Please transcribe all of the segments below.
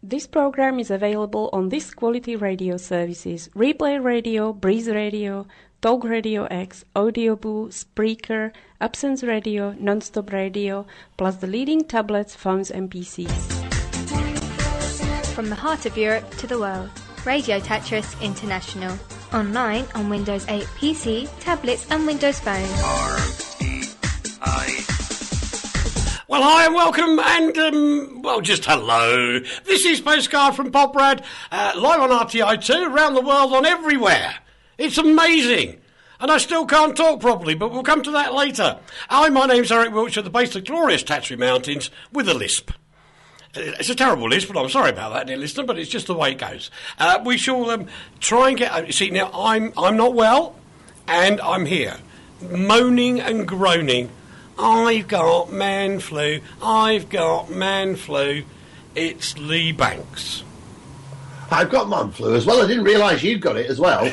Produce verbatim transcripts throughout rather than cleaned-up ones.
This program is available on this quality radio services: Replay Radio, Breeze Radio, Talk Radio X, Audioboo, Spreaker, Absence Radio, Nonstop Radio, plus the leading tablets, phones and P Cs. From the heart of Europe to the world, Radio Tetris International. Online on Windows eight P C, tablets and Windows Phone. R E I Well, hi and welcome, and, um, well, just hello. This is Postcard from Poprad, uh, live on R T I two, around the world, on everywhere. It's amazing. And I still can't talk properly, but we'll come to that later. Hi, my name's Eric Wiltshire, at the base of the glorious Tattery Mountains, with a lisp. It's a terrible lisp, but I'm sorry about that, dear listener, but it's just the way it goes. Uh, we shall um, try and get... See, now, I'm, I'm not well, and I'm here, moaning and groaning. I've got man flu. I've got man flu. It's Lee Banks. I've got man flu as well. I didn't realise you'd got it as well.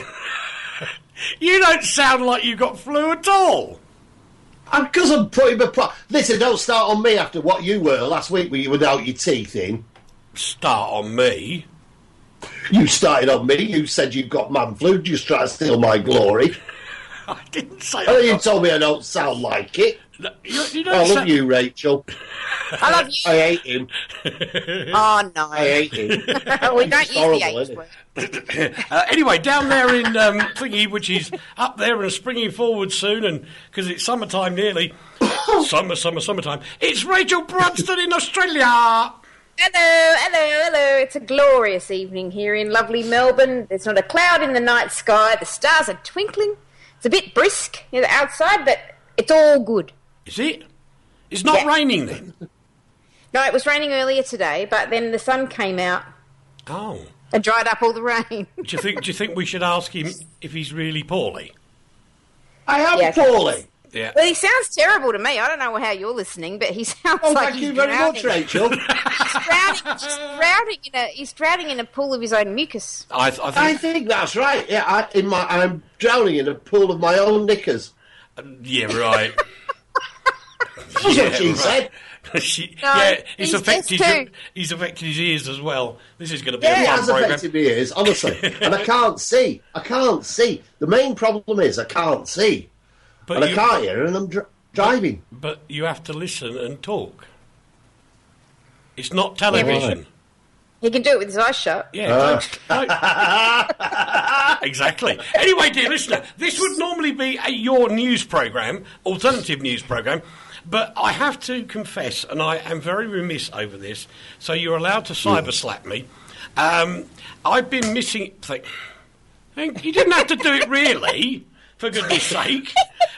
You don't sound like you got flu at all. Because I'm putting my... Pro- Listen, don't start on me after what you were last week when you were out your teeth in. Start on me? You started on me. You said you've got man flu. Just try to steal my glory. I didn't say Oh, I you got... told me I don't sound like it. No, you, you don't I love sound... you, Rachel. I love you. I hate him. Oh, no. I hate him. we don't use horrible, the H isn't word. uh, anyway, down there in um, Thingy, which is up there and springing forward soon, and because it's summertime nearly, summer, summer, summertime, it's Rachel Brunston in Australia. Hello, hello, hello. It's a glorious evening here in lovely Melbourne. There's not a cloud in the night sky. The stars are twinkling. It's a bit brisk you know, outside, but it's all good. Is it? It's not Yeah. raining then? No, it was raining earlier today, but then the sun came out Oh. and dried up all the rain. Do you think? Do you think we should ask him if he's really poorly? I am Yeah. poorly. Yeah. Well, he sounds terrible to me. I don't know how you're listening, but he sounds Oh, like thank he's you very drowning. much, Rachel. He's drowning, he's drowning in a he's drowning in a pool of his own mucus. I, th- I I think. think that's right. Yeah, I, in my, I'm drowning in a pool of my own knickers. Yeah, right. That's what she right. said. she, No, yeah, it's he's affected. just His, too. he's affected his ears as well. This is going to be Yeah, a it fun has program. affected my ears, honestly. And I can't see. I can't see. The main problem is I can't see. But and you, I can't hear, and I'm dr- driving. But you have to listen and talk. It's not television. Right. He can do it with his eyes shut. Yeah, Uh. don't- don't- exactly. Anyway, dear listener, this would normally be a your news program, alternative news program, but I have to confess, and I am very remiss over this, so you're allowed to cyber slap me. Um, I've been missing. Think, you didn't have to do it, really. For goodness sake.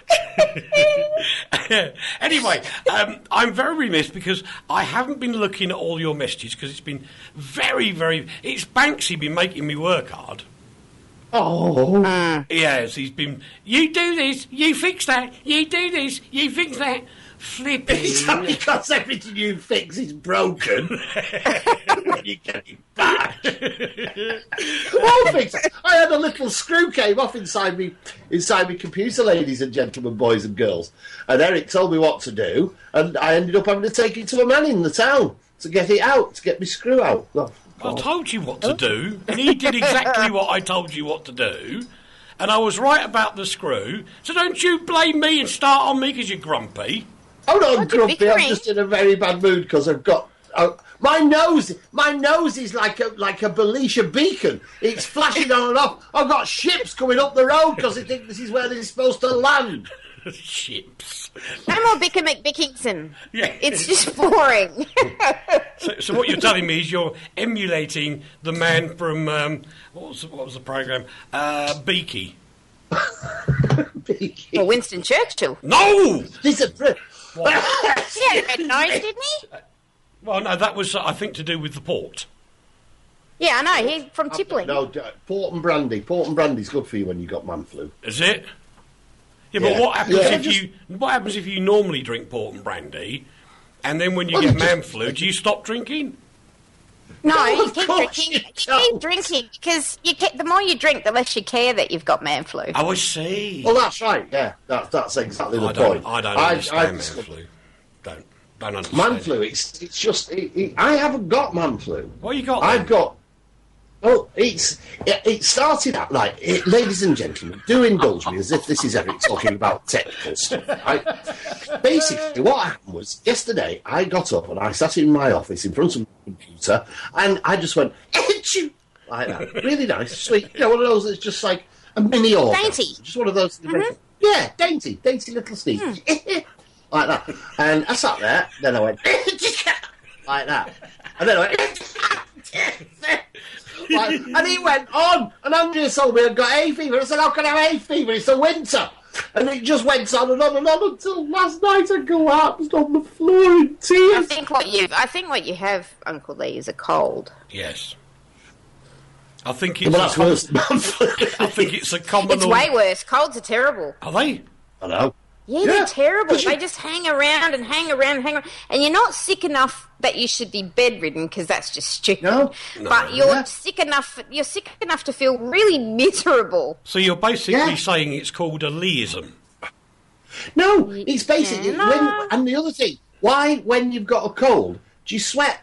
Anyway, um, I'm very remiss because I haven't been looking at all your messages because it's been very, very... It's Banksy been making me work hard. Oh. Yes, he's been... You do this, you fix that, you do this, you fix that. Flipping. It's only because everything you fix is broken. When you get it back. Well, fix it. I had a little screw came off inside me, inside me computer, ladies and gentlemen, boys and girls. And Eric told me what to do, and I ended up having to take it to a man in the town to get it out, to get my screw out. Oh, I told you what to do, and he did exactly what I told you what to do, and I was right about the screw, so don't you blame me and start on me because you're grumpy. Oh no, I'm Don't you grumpy. I'm bickering? just in a very bad mood because I've got uh, my nose. My nose is like a like a Belisha beacon. It's flashing on and off. I've got ships coming up the road because they think this is where they're supposed to land. Ships. No more Bicker McBickington. Yeah. It's just boring. So, so what you're telling me is you're emulating the man from, um, what was the, what was the programme? Uh, Beaky. Beaky. Or Winston Churchill. No! This is a He had a red nose, didn't he? Well, no, that was, uh, I think, to do with the port. Yeah, I know. He's from Tippling. No, d- port and brandy. Port and brandy's good for you when you got man flu. Is it? Yeah, but Yeah. what happens Yeah, if just- you what happens if you normally drink port and brandy, and then when you Well, get you just- man flu, do you stop drinking? No, No, you of keep course drinking. you You keep don't. drinking because you get, the more you drink, the less you care that you've got man flu. Oh, I see. Well, that's right. Yeah, that's that's exactly the I don't. point. I don't I- understand I- man flu. Don't. Don't understand. Man flu, it's it's just... It, it, I haven't got man flu. What you got I've then? got... Well, it's it, it started out like, it, ladies and gentlemen, do indulge me as if this is Eric talking about technical stuff. Right? Basically, what happened was, yesterday, I got up and I sat in my office in front of my computer, and I just went, "Achoo!" like that. Really nice, sweet. You know, one of those that's just like a mini organ. Dainty. Just one of those. Mm-hmm. Yeah, dainty, dainty little sneeze. Mm. Like that. And I sat there, then I went, like that. And then I went, like, and he went on, and Andrea told me I'd got hay fever. I said, "How can I have hay fever? It's the winter." And it just went on and on and on until last night I collapsed on the floor in tears. I think what you, I think what you have, Uncle Lee, is a cold. Yes. I think it's Well, a that's com- worse than man flu. I think it's a common... It's way worse. Colds are terrible. Are they? I know. Yeah, Yeah, they're terrible. 'cause you- They just hang around and hang around and hang around. And you're not sick enough that you should be bedridden, because that's just stupid. No. But you're Yeah. sick enough. You're sick enough to feel really miserable. So you're basically Yeah. saying it's called a Leeism. No, it's basically... Yeah, no. When, and the other thing, why, when you've got a cold, do you sweat?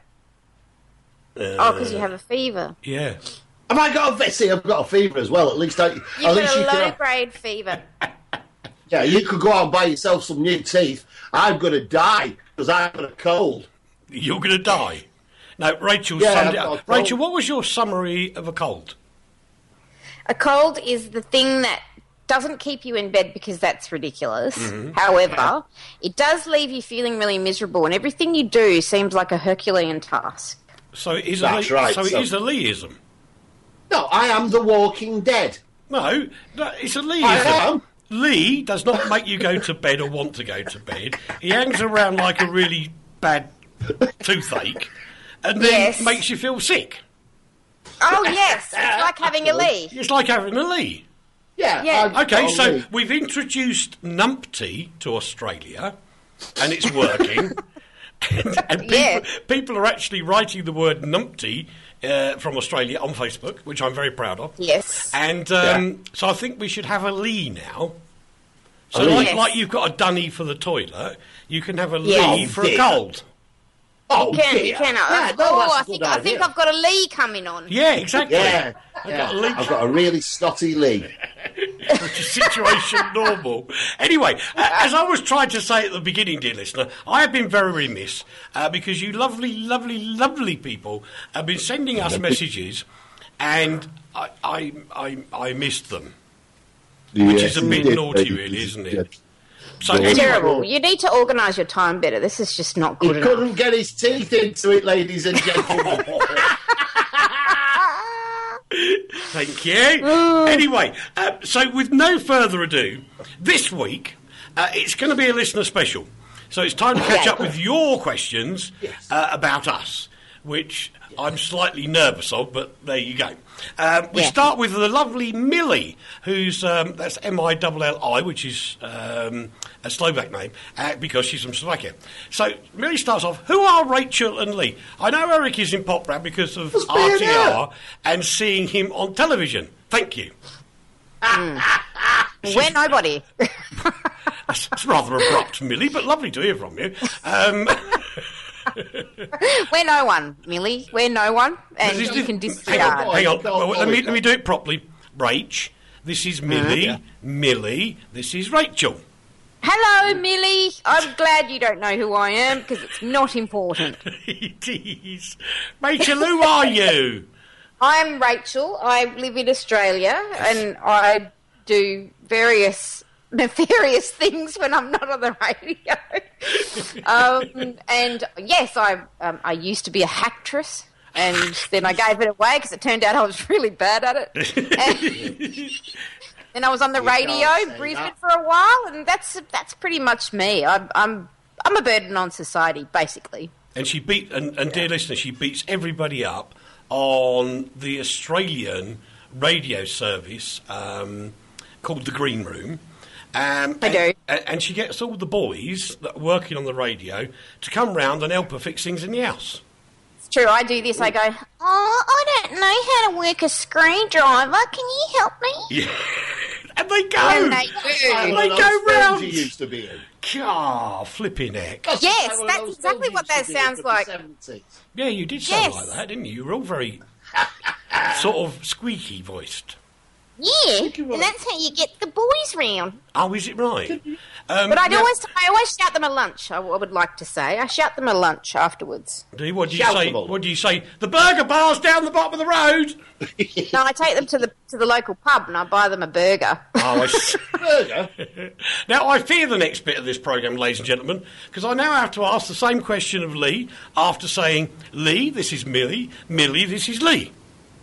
Uh, Oh, because you have a fever. Yeah. Have I got a... See, I've got a fever as well. At least I... You've at least got you a can have- low-grade fever. Yeah, you could go out and buy yourself some new teeth. I'm going to die because I've got a cold. You're going to die. Now, Rachel, Yeah, summed I've it got up. a cold. Rachel, what was your summary of a cold? A cold is the thing that doesn't keep you in bed, because that's ridiculous. Mm-hmm. However, it does leave you feeling really miserable, and everything you do seems like a Herculean task. So it is That's a, right, So it so- is a Leeism. No, I am the Walking Dead. No, no, it's a I Leeism. am. Lee does not make you go to bed or want to go to bed. He hangs around like a really bad toothache, and then Yes. makes you feel sick. Oh, yes, it's like having a Lee. It's like having a Lee. Yeah. Yeah. I've Okay, got so me. we've introduced numpty to Australia, and it's working. and and people, Yeah. people are actually writing the word numpty uh, from Australia on Facebook, which I'm very proud of. Yes. And um, so I think we should have a Lee now. So A Lee. like, Yes. like you've got a dunny for the toilet, you can have a Yes. Lee Oh, for a dear. cold. Oh, You can, dear. you can. Yeah, no, oh, that's a I good think, I think idea. I've got a Lee coming on. Yeah, exactly. Yeah. I've yeah. got a Lee. I've got a really snotty Lee. Which is situation normal. Anyway, uh, as I was trying to say at the beginning, dear listener, I have been very remiss uh, because you lovely, lovely, lovely people have been sending us messages, and I, I, I, I missed them, which is a bit naughty, really, isn't it? So It's anyway, Terrible. You need to organise your time better. This is just not He good enough. couldn't get his teeth into it, ladies and gentlemen. Thank you. Anyway, uh, so with no further ado, this week uh, it's going to be a listener special. So it's time to catch Okay. up with your questions uh, about us, which I'm slightly nervous of, but there you go. Um, we Yeah. start with the lovely Millie, who's, um, that's M I L L I, which is um, a Slovak name, uh, because she's from Slovakia. So Millie starts off, who are Rachel and Lee? I know Eric is in Pop Rap because of Must be R in T R and seeing him on television. Thank you. We're nobody. That's, that's rather abrupt, Millie, but lovely to hear from you. Um, We're no one, Millie. We're no one, and this- you this- can hang disregard. on, hang on. Go on, Well, let me go let me do it properly. Rach, this is Millie. Yeah. Millie, this is Rachel. Hello, Millie. I'm glad you don't know who I am, because it's not important. It is. Rachel, who are you? I'm Rachel. I live in Australia, and I do various nefarious things when I'm not on the radio. um, and yes, I um, I used to be a hacktress, and then I gave it away because it turned out I was really bad at it. And then I was on the radio can't in say Brisbane that. for a while, and that's that's pretty much me. I'm I'm I'm a burden on society, basically. And she beat, and, and dear listener, she beats everybody up on the Australian radio service um, called The Green Room. Um, I and, do. And, and she gets all the boys that are working on the radio to come round and help her fix things in the house. It's true. I do this. I go, oh, I don't know how to work a screwdriver. Can you help me? Yeah, And they go. And they I do. don't They know, go films round. you used to be in. Ah, flipping heck. That's Yes, one of that's those exactly films what you that used to be in sounds from the like. seventies. Yeah, you did sound Yes. like that, didn't you? You were all very sort of squeaky voiced. Yeah, and that's how you get the boys round. Oh, is it right? Um, But I'd yeah. always, I always shout them a lunch. I, w- I would like to say, I shout them a lunch afterwards. Do you, what do you say? Shoutable. What do you say? The burger bar's down the bottom of the road. No, I take them to the to the local pub and I buy them a burger. Oh, I s- Burger? Now, I fear the next bit of this programme, ladies and gentlemen, because I now have to ask the same question of Lee after saying, Lee, this is Millie, Millie, this is Lee.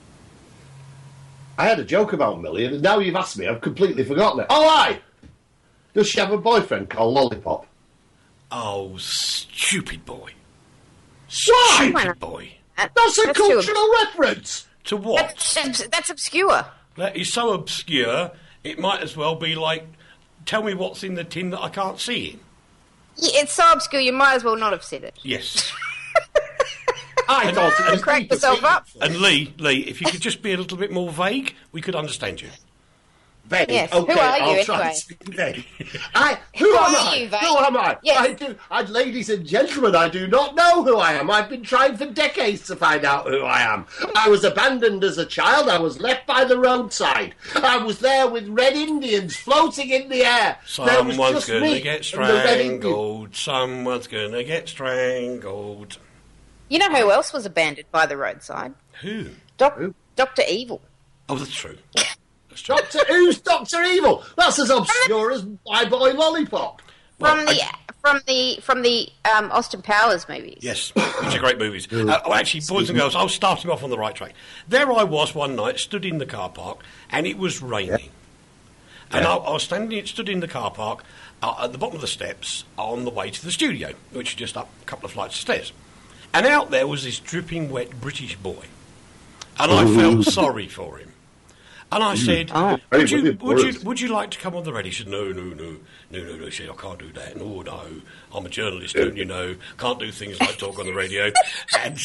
I had a joke about Millie, and now you've asked me, I've completely forgotten it. Oh, aye! Does she have a boyfriend called Lollipop? Oh, stupid boy. Why? Stupid boy. That- That's a that's too- cultural reference! To what? That's, that's obscure. That is so obscure, it might as well be like, tell me what's in the tin that I can't see in. Yeah, it's so obscure, you might as well not have said it. Yes. I thought it was Crack deeper yourself than- up. And Lee, Lee, if you could just be a little bit more vague, we could understand you. Vague. Yes, who Okay, are you I'll try anyway? and speak vague. I, who, Who am are I? you, vague? Who am I? Yes. I do, I, ladies and gentlemen, I do not know who I am. I've been trying for decades to find out who I am. I was abandoned as a child. I was left by the roadside. I was there with red Indians floating in the air. There was Someone's just going me to get and the red Indians. strangled. Someone's going to get strangled. You know who else was abandoned by the roadside? Who? Doc- Who? Doctor Evil. Oh, that's true. That's true. Doctor Who's Doctor Evil? That's as obscure as My Boy Lollipop. From Well, the I- from the from the um, Austin Powers movies. Yes, which are great movies. Uh, oh, actually, boys and girls, I'll start him off on the right track. There I was one night, stood in the car park, and it was raining. And Yeah. I, I was standing, stood in the car park uh, at the bottom of the steps on the way to the studio, which is just up a couple of flights of stairs. And out there was this dripping wet British boy. And I felt sorry for him. And I said, Oh. would, Hey, you, what would, it you, was. would you like to come on the radio? He said, no, no, no, no, no, no. He said, I can't do that. No, no, I'm a journalist, don't you know? Can't do things like talk on the radio. And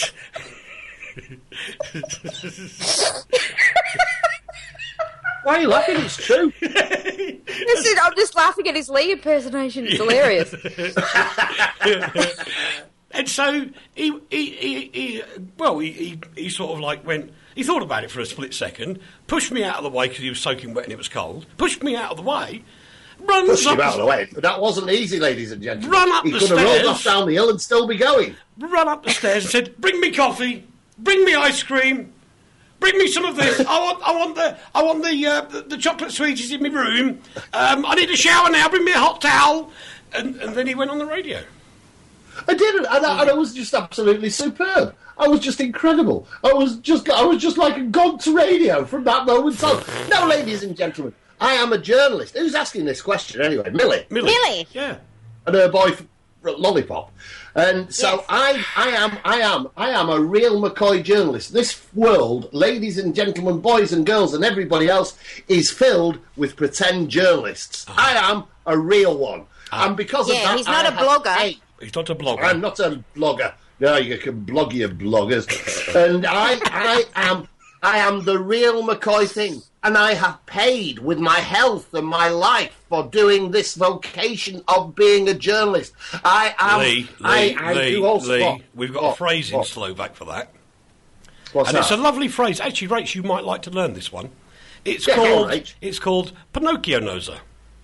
Why are you laughing? It's true. Listen, I'm just laughing at his Lee impersonation. It's hilarious. And so he, he, he, he well, he, he, he sort of like went, he thought about it for a split second, pushed me out of the way because he was soaking wet and it was cold, pushed me out of the way, runs Pushed up, him out of the way. But that wasn't easy, ladies and gentlemen. Run up he the could have rolled stairs. off down the hill and still be going. run up the stairs and said, bring me coffee, bring me ice cream, bring me some of this. I want, I want the, I want the, uh, the, the chocolate sweeties in my room. Um, I need a shower now. Bring me a hot towel. And, and then he went on the radio. I didn't, and I, and I was just absolutely superb. I was just incredible. I was just, I was just like a god to radio from that moment on. Now, ladies and gentlemen, I am a journalist. Who's asking this question anyway? Millie. Millie. Millie. Yeah. And her boy Lollipop. And so Yes. I, I am, I am, I am a real McCoy journalist. This world, ladies and gentlemen, boys and girls, and everybody else, is filled with pretend journalists. I am a real one, and because of Yeah, that, he's not I a have blogger. paid. He's not a blogger. I'm not a blogger. No, you can blog your bloggers. And I, I am, I am the real McCoy thing. And I have paid with my health and my life for doing this vocation of being a journalist. I am. Lee, Lee, I, I Lee, do also. Lee, what? we've got What? a phrase in What? Slovak for that. What's And that? it's a lovely phrase. Actually, Rach, you might like to learn this one. It's Yeah, go on, called Rach. it's called Pinocchio Noser.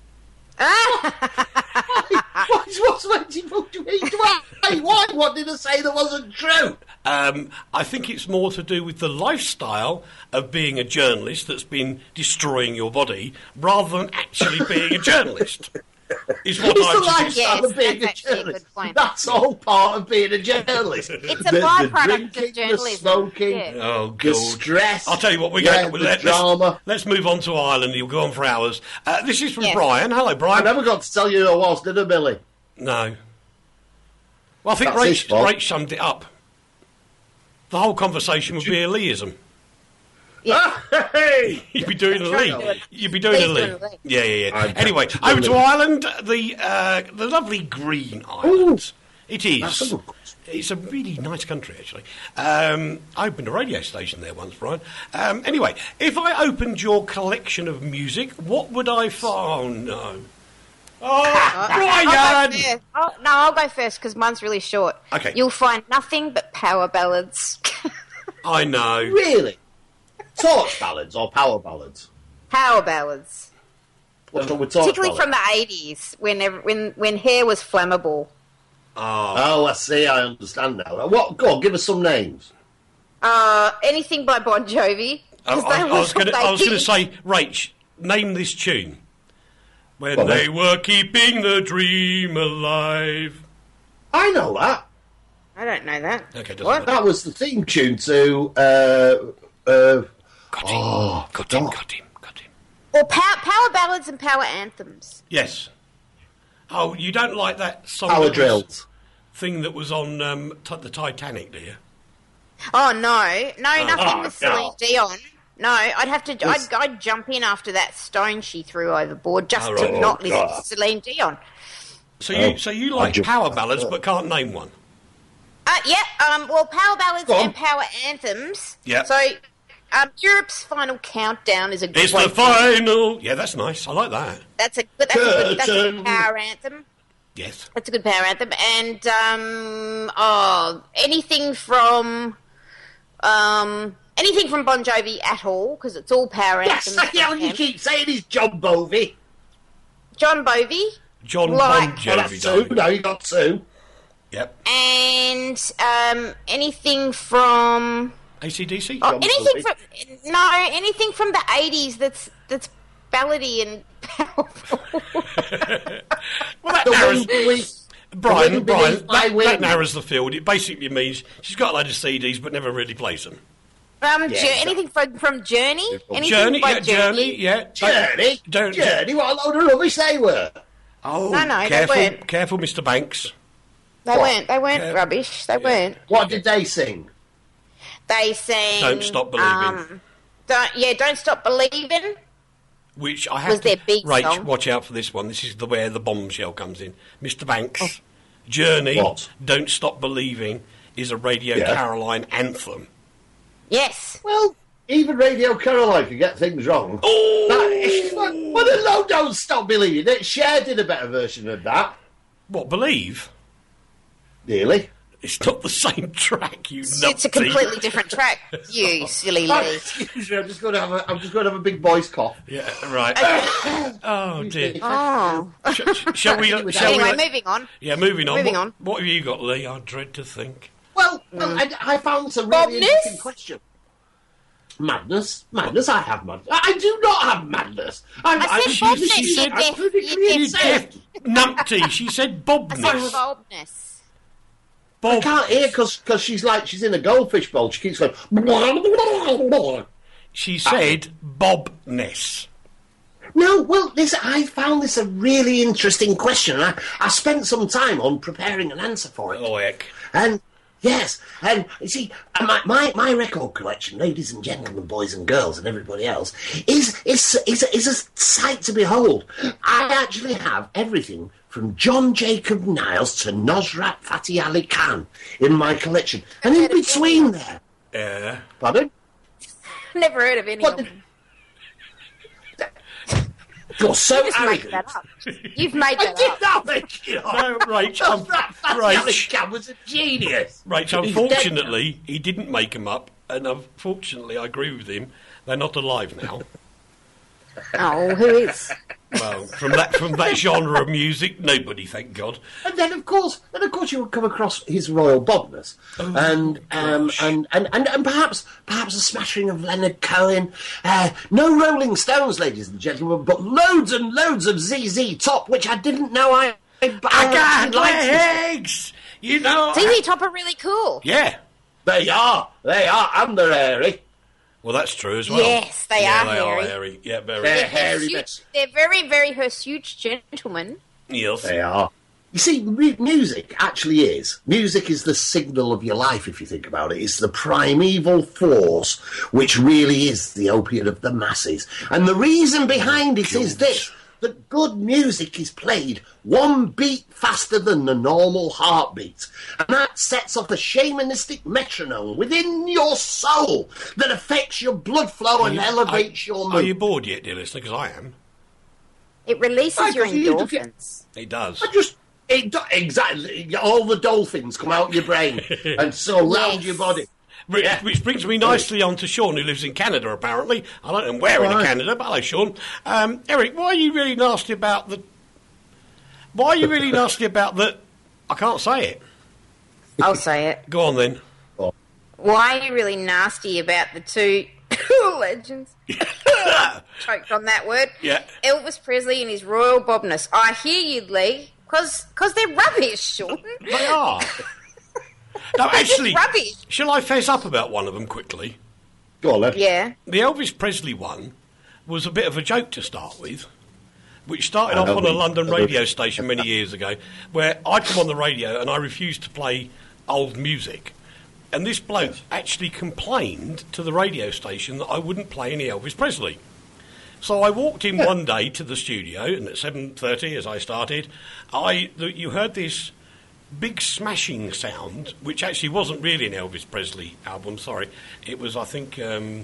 What's, what's waiting for you? Why? Why? What did I say that wasn't true? Um, I think it's more to do with the lifestyle of being a journalist that's been destroying your body, rather than actually being a journalist. Is what It's I'm the suggesting. lifestyle Yes, of being a that's actually a journalist. good point. That's all part of being a journalist. It's a the, the byproduct drinking, of journalism. the smoking, Yeah. Oh, the God. stress. I'll tell you what, we're yeah, going to the let, drama. let's, let's move on to Ireland. You'll go on for hours. Uh, this is from Yes. Brian. Hello, I Brian. never got to tell you who I was, did I, Billy? No. Well, I think That's his Rach, fault. Rach summed it up. The whole conversation would be a Leeism. Hey! You'd be doing a Trying Lee. to- You'd be doing a Lee's Lee. doing a Lee. Yeah, yeah, yeah. I'm Anyway, doing over a to Lee. Ireland, the uh, the lovely Green Islands. It is. That's a good- It's a really nice country, actually. Um, I opened a radio station there once, Brian. Um, anyway, if I opened your collection of music, what would I find? Oh, no. Oh, I'll Brian! go first. Oh, no, I'll go first because mine's really short. Okay. You'll find nothing but power ballads. I know. Really? Torch ballads or power ballads? Power ballads. What's wrong with torch Particularly ballads? from the eighties, when, ev- when, when hair was flammable. Oh, Oh, I see. I understand now. What? Go on, give us some names. Uh, anything by Bon Jovi. I, 'cause I, they I were was going to what I was they going to did. say, Rach, name this tune. When Go on, they then. were keeping the dream alive. I know that. I don't know that. Okay, doesn't What? matter. That was the theme tune to. Uh, uh, Got him. Oh, got him. God. Got him. Got him. Or power, power ballads and power anthems. Yes. Oh, you don't like that song? power that was- drills. Thing that was on um, t- the Titanic, do you? Oh, no. No, nothing oh, with no. Celine Dion. No, I'd have to. Was- I'd, I'd jump in after that stone she threw overboard just Oh, to right. not Oh, listen God. to Celine Dion. So you Oh, so you I like just- power ballads but can't name one? Uh, yeah, um, well, power ballads Go on. and power anthems. Yeah. So, um, Europe's Final Countdown is a It's great the final. Yeah, that's nice. I like that. That's a good. That's a good. That's a Curtain. good power anthem. Yes. That's a good power anthem. And um, oh, anything from um, anything from Bon Jovi at all because it's all power Yes, anthems. yeah, from you him. keep saying he's John Bovey. John Bovey John Like- Bon Oh, Jovi. that's two. darling. No, you got two. Yep. and um, anything from A C D C. oh, John anything Bovey. from no anything from the eighties that's that's ballady and powerful. Well, that The narrows, wind beneath- Brian, wind Brian, beneath my that, wing. that narrows the field. It basically means she's got a load of C Ds but never really plays them. Um, Yeah, Jour- exactly. anything from from Journey? Anything Journey, by yeah, Journey, yeah. Journey? Don't, Journey? What a load of rubbish they were. Oh, No, no, they careful, weren't. careful, Mister Banks. They What? weren't. They weren't Yeah. rubbish. They weren't. What did they sing? They sang. Don't Stop Believing. Um, don't yeah. Don't stop believing. Which I have Was to... their big Rach, song. watch out for this one. This is the where the bombshell comes in. Mister Banks, Journey, What? Don't Stop Believing is a Radio Yeah. Caroline anthem. Yes. Well, even Radio Caroline can get things wrong. Oh! That, well, the low Don't Stop Believing It. Cher did a better version of that. What, Believe? Nearly. It's not the same track, you It's, numpty. it's a completely different track. You silly Oh, Lee. excuse me, I'm just going to have a. I'm just going to have a big boy's cough. Yeah, right. Oh, dear. Oh. Sh- sh- shall we... Shall Anyway, we moving on. yeah, moving on. moving what, on. What have you got, Lee? I dread to think. Well, well I, I found some really Bobness? interesting question. Madness, madness. I have madness. I, I do not have madness. I'm, I I'm, said bobness, she you said- deaf, perfectly you You deaf. deaf numpty. She said I said bobness. boldness. I Bob. can't hear because she's like she's in a goldfish bowl. She keeps going. She said bobness. No, well, this I found this a really interesting question. I, I spent some time on preparing an answer for it. Oh, heck. And yes, and you see, uh, my, my, my record collection, ladies and gentlemen, boys and girls, and everybody else, is is is a, is a sight to behold. I actually have everything from John Jacob Niles to Nosrat Fateh Ali Khan in my collection, and in between there, Yeah. pardon. Never heard of any What of the- them. You're so You just made arrogant. that up. You've made I that did up. not make it up. No, Rach, I'm- Nosrat Fateh Rach. Ali Khan was a genius. Right, He's dead unfortunately, he didn't make them up, and unfortunately, I agree with him. They're not alive now. Oh, who is? Well, from that from that genre of music, nobody, thank God. And then, of course, then of course, you would come across his royal bobness, and, um, gosh. and and and and perhaps perhaps a smashing of Leonard Cohen. Uh, no Rolling Stones, ladies and gentlemen, but loads and loads of Z Z Top, which I didn't know I. I, I got actually liked this- legs, you know. Z Z Top are really cool. Yeah. They are, they are, and they're hairy. Well, that's true as well. Yes, they yeah, are they hairy. are hairy. Yeah, very. They're They're, hairy. huge, they're very, very hirsute gentlemen. Yes. They are. You see, mu- music actually is. Music is the signal of your life, if you think about it. It's the primeval force which really is the opiate of the masses. And the reason behind it is this. that good music is played one beat faster than the normal heartbeat. And that sets off a shamanistic metronome within your soul that affects your blood flow and you, elevates are, your mood. Are you bored yet, dear listener? Because I am. It releases Right, your 'cause you just endorphins. It does. I just... It do, exactly. All the dolphins come out your brain and surround Yes. your body. Which, Yeah. which brings me nicely on to Sean, who lives in Canada, apparently. I don't know where in Right. Canada, but hello, Sean. Um, Eric, why are you really nasty about the... Why are you really nasty about the... I can't say it. I'll say it. Go on, then. Why are you really nasty about the two legends? Choked on that word. Yeah. Elvis Presley and his royal bobness. I hear you, Lee, because they're rubbish, Sean. They are. No, actually, rubbish. shall I fess up about one of them quickly? Go on, then. Yeah. The Elvis Presley one was a bit of a joke to start with, which started I off know on a we- London I know. radio station many years ago, where I'd come on the radio and I refused to play old music. And this bloke actually complained to the radio station that I wouldn't play any Elvis Presley. So I walked in one day to the studio, and at seven thirty, as I started, I the, you heard this big smashing sound, which actually wasn't really an Elvis Presley album, sorry. It was, I think, um,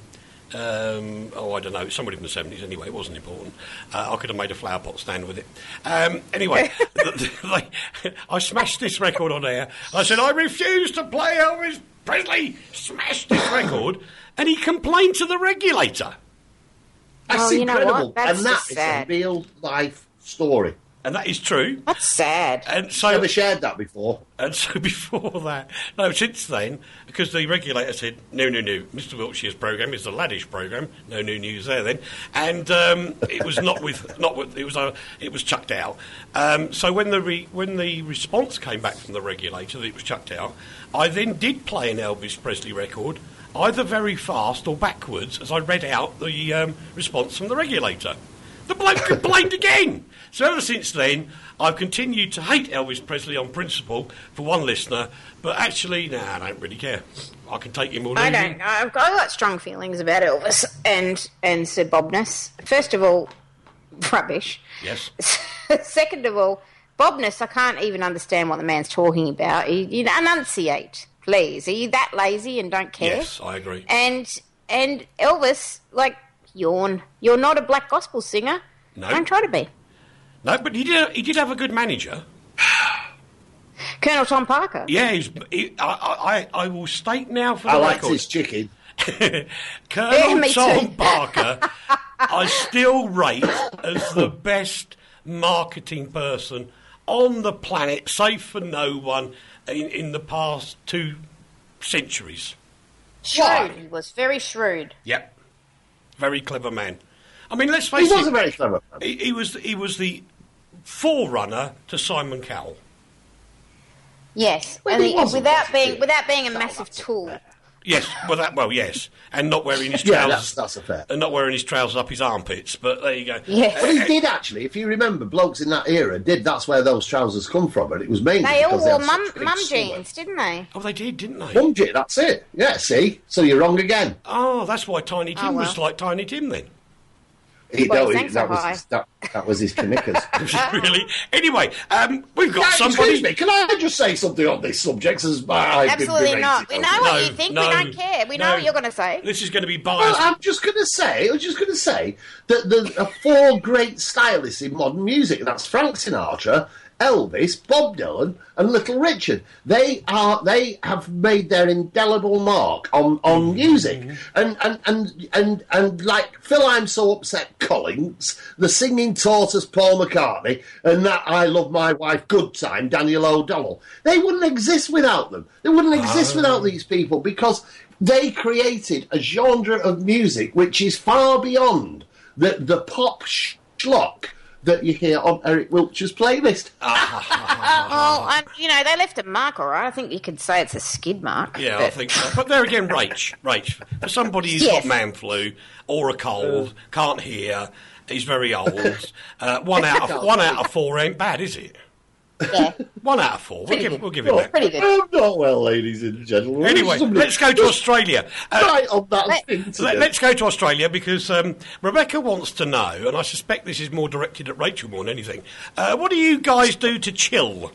um, oh, I don't know, somebody from the seventies anyway, it wasn't important. Uh, I could have made a flower pot stand with it. Um, anyway, like, I smashed this record on air. I said, I refuse to play Elvis Presley. Smashed this record, and he complained to the regulator. That's Oh, you know what? incredible. That's and that just is sad. a real life story. And that is true. That's sad. And so, Never shared that before. and so before that, no, since then, because the regulator said, no, no, no, Mister Wiltshire's programme is the laddish programme, no new news there then, and um, it was not with, not with, it was, uh, it was chucked out. Um, so when the re, when the response came back from the regulator that it was chucked out, I then did play an Elvis Presley record, either very fast or backwards, as I read out the um, response from the regulator. The bloke complained again. So ever since then, I've continued to hate Elvis Presley on principle for one listener, but actually, nah, I don't really care. I can take him or I leave him. don't. I've got, I've got strong feelings about Elvis and and Sir Bobness. First of all, rubbish. Yes. Second of all, Bobness, I can't even understand what the man's talking about. You, you enunciate, please. Are you that lazy and don't care? Yes, I agree. And and Elvis, like, yawn. You're not a black gospel singer. No. Don't try to be. No, but he did. He did have a good manager. Colonel Tom Parker. Yeah, he's, he, I, I, I will state now for the I liked record. his chicken. Colonel Yeah, me Tom too. Parker, I still rate as the best marketing person on the planet, safe for no one, in, in the past two centuries. Shrewd. He was very shrewd. Yep. Very clever man. I mean, let's He face was it. a very clever man. He, he was he was the forerunner to Simon Cowell. Yes, Well, and he he- wasn't, without was being he? without being a No, massive that's tool. fair. Yes, well, that well, yes, and not wearing his Yeah, trousers. that's, that's a fair. And not wearing his trousers up his armpits. But there you go. Yes. But he did actually, if you remember, blokes in that era did. That's where those trousers come from, and it was mainly They all because they wore had mum, such big mum summer. jeans, didn't they? Oh, they did, didn't they? Mum jeans, that's it. Yeah, see, so you're wrong again. Oh, that's why Tiny Tim Oh, was well. like Tiny Tim then. He, Well, no, he- thanks that, so was high. his, that, that was his knickers. Really? Anyway, um, we've got Excuse somebody. me, can I just say something on this subject? As I've Absolutely been not. berated We over know it? what you think. no, we don't care. We know no. what you're going to say. This is going to be Well, biased. I'm just going to say, I was just going to say that there are four great stylists in modern music, and that's Frank Sinatra, Elvis, Bob Dylan, and Little Richard. They are they have made their indelible mark on, on music, and, and and and and like Phil, I'm So Upset Collins, the singing tortoise Paul McCartney, and that I Love My Wife Good Time Daniel O'Donnell. They wouldn't exist without them. They wouldn't exist without these people because they created a genre of music which is far beyond the the pop schlock that you hear on Eric Wiltshire's playlist. Well, um, you know, they left a mark, all right. I think you could say it's a skid mark. Yeah, I but- think so. But there again, Rach, Rach, for somebody who's Yes. got man flu or a cold, can't hear, he's very old. Uh, one out of one out of four ain't bad, is it? Yeah. One out of four. We'll Pretty give, good. we'll give it Well, that. Pretty good. I'm not well, ladies and gentlemen. Anyway, Somebody- let's go to Australia. Uh, Right on that Let- thing Let, today. let's go to Australia because um, Rebecca wants to know, and I suspect this is more directed at Rachel more than anything. Uh, what do you guys do to chill?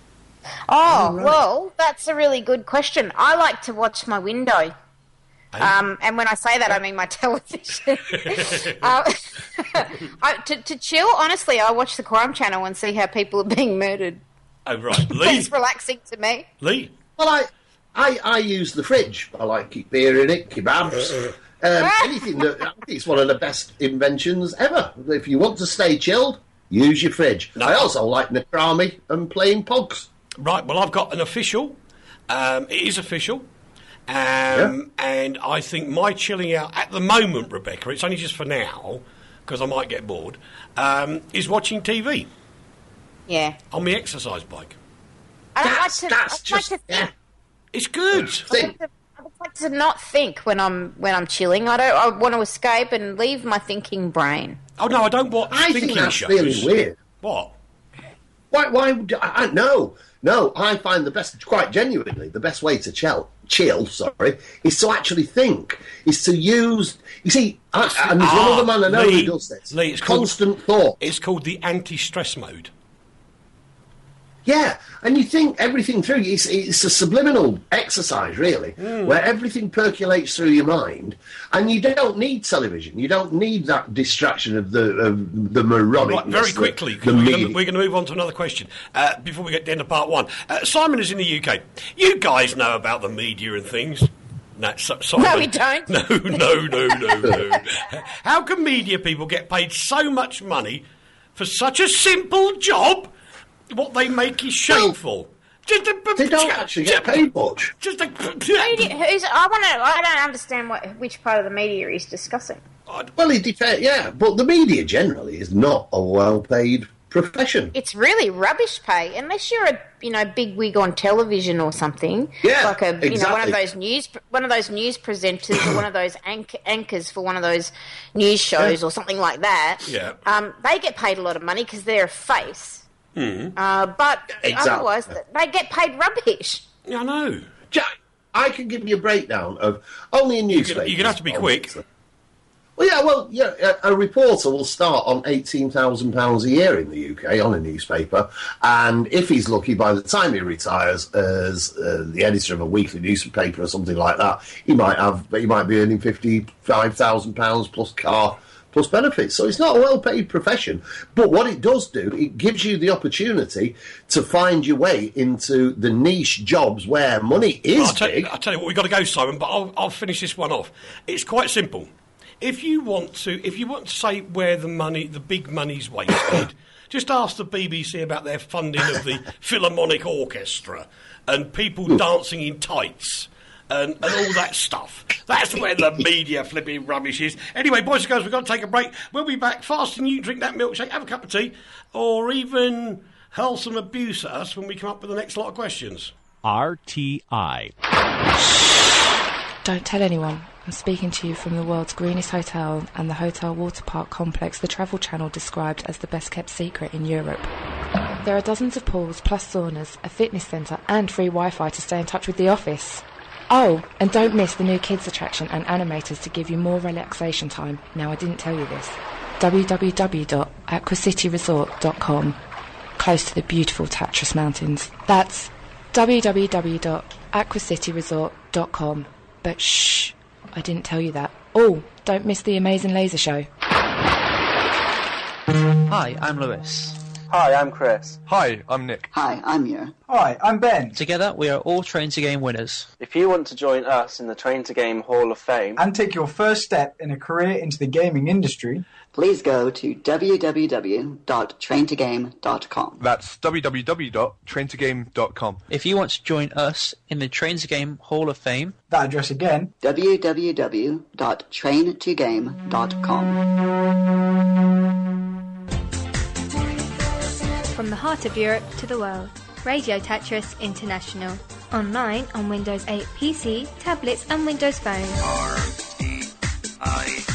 Oh, well, that's a really good question. I like to watch my window. Um, and when I say that, I mean my television. uh, I, to, to chill, honestly, I watch the crime channel and see how people are being murdered. Oh, right. Lee? It's relaxing to me. Lee? Well, I, I, I use the fridge. I like keep beer in it, kebabs, um, anything that I think it's one of the best inventions ever. If you want to stay chilled, use your fridge. No. I also like Nakrami and playing pogs. Right, well, I've got an official. Um, it is official. Um, Yeah. And I think my chilling out at the moment, Rebecca, it's only just for now, because I might get bored, um, is watching T V Yeah. on my exercise bike. I don't That's, like to, that's I don't just like to yeah. think. It's good. I Thing. like to, I would like to not think when I'm when I'm chilling. I don't. I want to escape and leave my thinking brain. Oh, no, I don't watch I thinking think that's shows. really weird. What? Why? Why? would- I, I, no, no. I find the best, quite genuinely, the best way to chill, chill, sorry, is to actually think. Is to use. You see, I, and there's one Ah, other man I know Lee, who does this. Lee, it's called- Constant thought. It's called the anti-stress mode. Yeah, and you think everything through. It's, it's a subliminal exercise, really, where everything percolates through your mind, and you don't need television. You don't need that distraction of the of the moronic. Right, very quickly, the, 'cause the we're media. going to move on to another question uh, before we get to the end of part one. Uh, Simon is in the U K. You guys know about the media and things. No, so, Simon. No, we don't. No, no, no, no, no. How can media people get paid so much money for such a simple job? What they make is shameful. Just a, They don't actually get paid much. Just a, Who do you- who's, I want to. I don't understand what which part of the media he's discussing. Well, it depends. Yeah, but the media generally is not a well-paid profession. It's really rubbish pay, unless you're a you know big wig on television or something. Yeah, like a you know one of exactly. those news one of those news presenters or one of those anch- anchors for one of those news shows Yeah. or something like that. Yeah. um, they get paid a lot of money because they're a face. Mm-hmm. Uh, but Exactly. otherwise, they get paid rubbish. I know. Jack, I can give you a breakdown of only in newspapers. You're going to have to be quick. Well, yeah, well, yeah, a, a reporter will start on eighteen thousand pounds a year in the U K on a newspaper, and if he's lucky, by the time he retires as uh, the editor of a weekly newspaper or something like that, he might have, he might be earning fifty-five thousand pounds plus car, plus benefits. So it's not a well-paid profession. But what it does do, it gives you the opportunity to find your way into the niche jobs where money is Well, I'll, tell, big. I'll tell you what, we've got to go, Simon, but I'll, I'll finish this one off. It's quite simple. If you want to, if you want to say where the money, the big money's wasted, just ask the B B C about their funding of the Philharmonic Orchestra and people dancing in tights and, and all that stuff. That's where the media flipping rubbish is. Anyway, boys and girls, we've got to take a break. We'll be back fast, and you drink that milkshake, have a cup of tea, or even hurl some abuse at us when we come up with the next lot of questions. R T I. Don't tell anyone. I'm speaking to you from the world's greenest hotel and the hotel water park complex the Travel Channel described as the best kept secret in Europe. There are dozens of pools, plus saunas, a fitness centre and free Wi-Fi to stay in touch with the office. Oh, and don't miss the new kids attraction and animators to give you more relaxation time. Now, I didn't tell you this. w w w dot aqua city resort dot com, close to the beautiful Tatras Mountains. That's w w w dot aqua city resort dot com. But shh, I didn't tell you that. Oh, don't miss the amazing laser show. Hi, I'm Lewis. Hi, I'm Chris. Hi, I'm Nick. Hi, I'm Muir. Hi, I'm Ben. Together, we are all Train to Game winners. If you want to join us in the Train to Game Hall of Fame and take your first step in a career into the gaming industry, please go to w w w dot train to game dot com. That's w w w dot train to game dot com. If you want to join us in the Train to Game Hall of Fame, that address again, w w w dot train to game dot com. From the heart of Europe to the world, Radio Tetris International. Online on Windows eight P C, tablets and Windows Phone. R T I